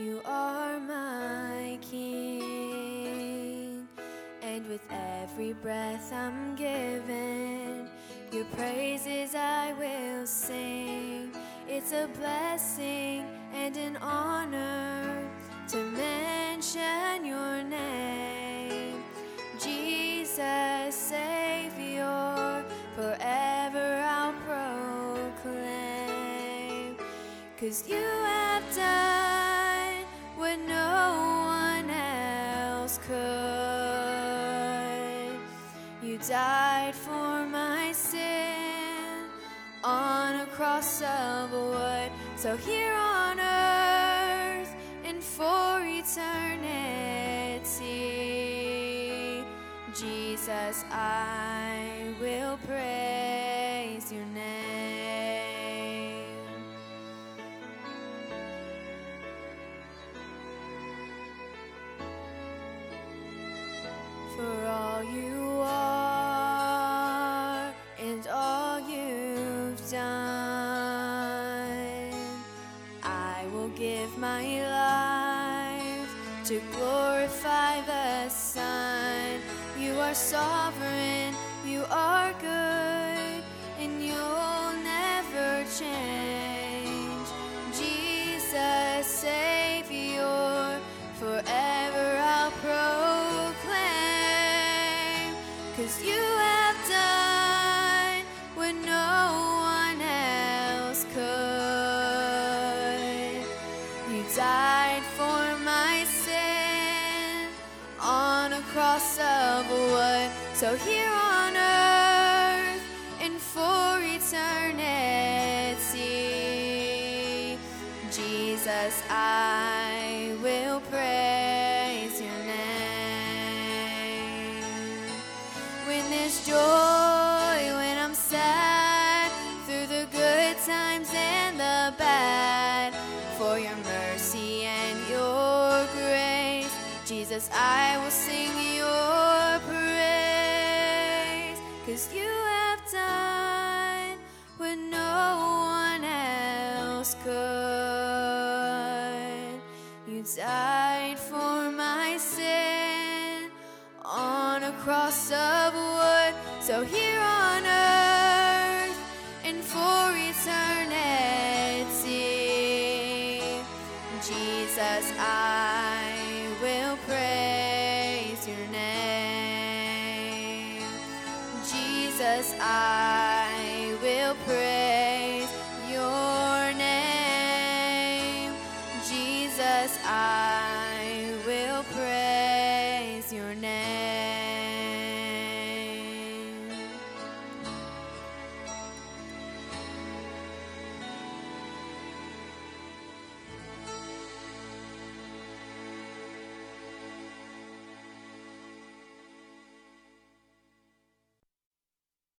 You are my King, and with every breath I'm given, your praises I will sing. It's a blessing and an honor to mention your name. Jesus, Savior, forever I'll proclaim. 'Cause you have done what no one else could. You died for my sin on a cross of wood. So here on earth and for eternity, Jesus, I will praise your name. For all you are and all you've done, I will give my life to glorify the Son. You are sovereign, you are good, and you'll never change. Jesus, Savior, forever I'll proclaim. 'Cause you have done what no one else could. You died for my sin on a cross of wood. So here on earth and for eternity, Jesus, I will praise your name. When there's joy, when I'm sad, through the good times and the bad, for your mercy and your grace, Jesus, I will sing your praise. 'Cause you have done what no one else could. You died for my sin on a cross of wood. So here on earth and for eternity, Jesus, I will praise your name. Jesus, I